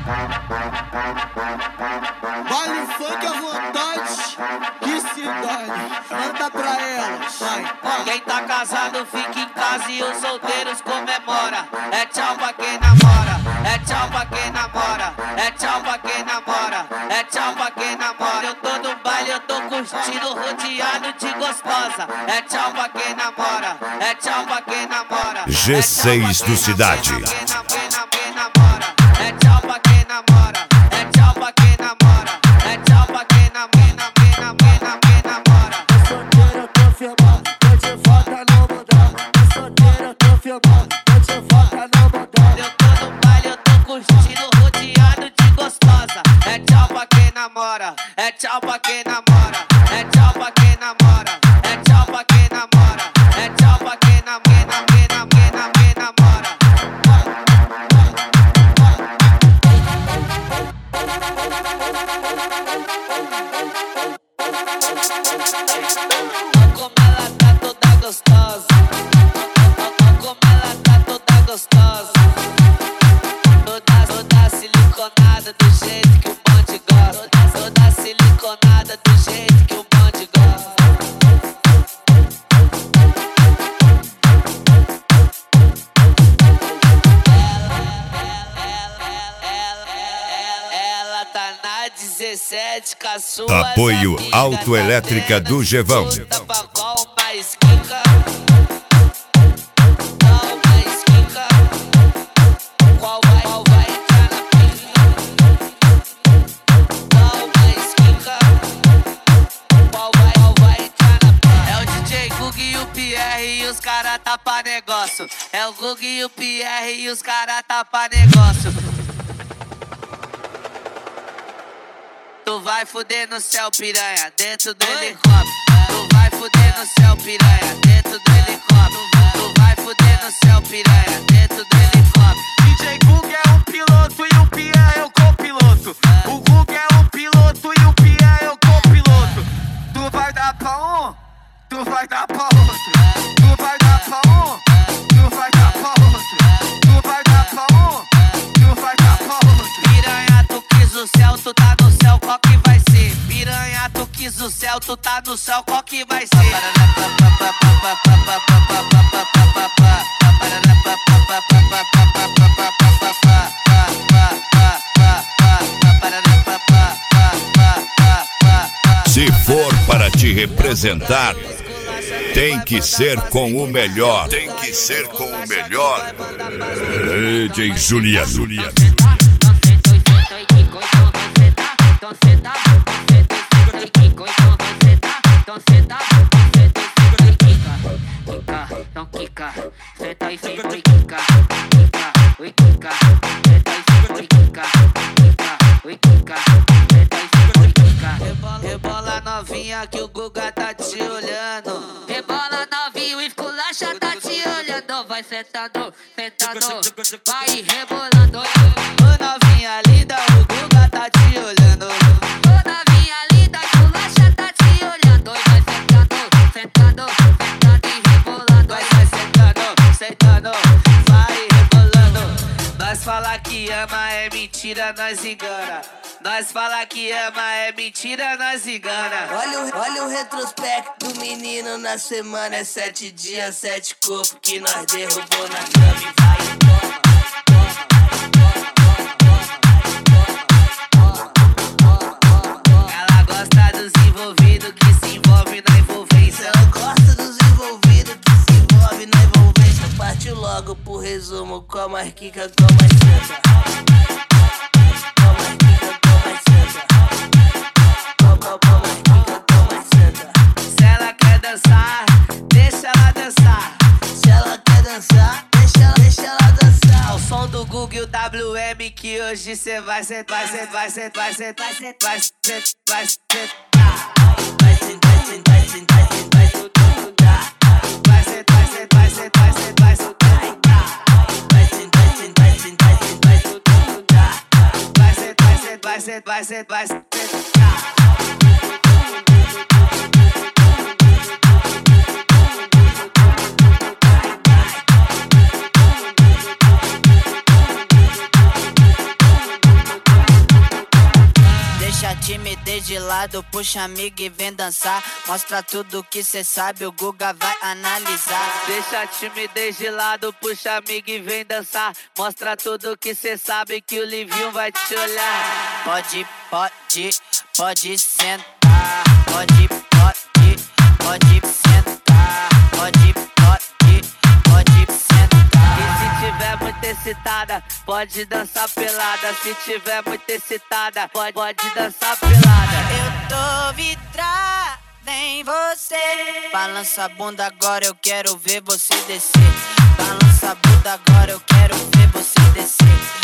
Baile funk à vontade, que se dane, manda pra ela, vai. Quem tá casado fica em casa e os solteiros comemora. É tchau pra quem namora, é tchau pra quem namora, é tchau pra quem namora, é tchau pra quem namora. Eu tô no baile, eu tô curtindo, rodeado de gostosa. É tchau pra quem namora, é tchau pra quem namora. G6 do Cidade. É tchau pra quem namora, é tchau pra quem namora, é tchau pra quem namora. Solteira confirmada, hoje volta no mundão. Solteira confirmada, hoje volta no mundão. Eu tô no baile, eu tô curtindo, rodeado de gostosa. É tchau pra quem namora, é tchau pra quem namora, é tchau pra quem namora, é tchau pra quem namora, é tchau pra quem namora. Como ela tá toda gostosa, como ela tá toda gostosa, toda siliconada do jeito que o bonde gosta, toda siliconada do jeito que o bonde gosta. Ela tá na 17 com a sua Apoio Autoelétrica do Gevão. E os cara tá pra negócio. É o Gug e o Pierre e os cara tá pra negócio. Tu vai fuder no céu, piranha, dentro do helicóptero. Tu vai fuder no céu, piranha, dentro do helicóptero. Tu vai fuder no céu, piranha, dentro do helicóptero. DJ Gug é o piloto e o Pierre é o copiloto. O Gug é o piloto e o Pierre é o copiloto. Tu vai dar pra um, tu vai dar pra outro. Tu vai dar pra um, tu vai dar pra outro. Tu vai dar pra um, tu vai dar pra outro. Piranha, tu quis o céu, tu tá no céu, qual que vai ser? Piranha, tu quis o céu, tu tá no céu, qual que vai ser? Se for para te representar, tem que ser com o melhor. Tem que ser com o melhor. DJ Juliano. Então quica, senta e fica, oi quica, oi quica, senta e fica, oi quica, oi quica, senta e fica, oi quica. Rebola novinha que o Guga tá te olhando. Rebola novinho, o esculacha tá te olhando. Vai sentando, sentando, vai rebolando. Ô novinha linda, o Guga tá te olhando. Ô novinha linda, o esculacha tá te olhando. Vai sentando, sentando, sentando e rebolando. Vai sentando, sentando, vai rebolando. Nós fala que ama é mentira, nós engana. Nós fala que ama é mentira, nós engana. Olha o retrospecto do menino na semana. É 7 dias, 7 corpos que nós derrubou na cama e vai toma. Ela gosta dos envolvidos que se envolve na envolvência. Ela gosta dos envolvidos que se envolve na envolvência. Partiu logo pro resumo, com a marquica, com a senta. Com a marquica, com a senta. Com a marquica, com a senta. Se ela quer dançar, deixa ela dançar. Se ela quer dançar, deixa ela dançar. Ao som do Google e o WM que hoje cê vai sentar, vai sentar, vai sentar, vai sentar, vai sentar, vai sentar, vai sentar. Vai sentar, sentar, sentar, sentar, sentar. Vai sentar, vai sentar, vai sentar, vai sentar, vai sentar. Vai sentar, sentar, sentar, sentar, sentar. Vai sentar, vai sentar, vai sentar, vai sentar. timidez de lado, puxa amiga e vem dançar. Mostra tudo que cê sabe, o Guga vai analisar. Deixa a timidez de lado, puxa amiga e vem dançar. Mostra tudo que cê sabe que o Livinho vai te olhar. Pode sentar. Pode sentar. Pode sentar. E se tiver muito excitada, pode dançar pelada. Se tiver muito excitada, pode dançar pelada. Eu tô vidrada em você. Balança a bunda agora, eu quero ver você descer. Balança a bunda agora, eu quero ver você descer.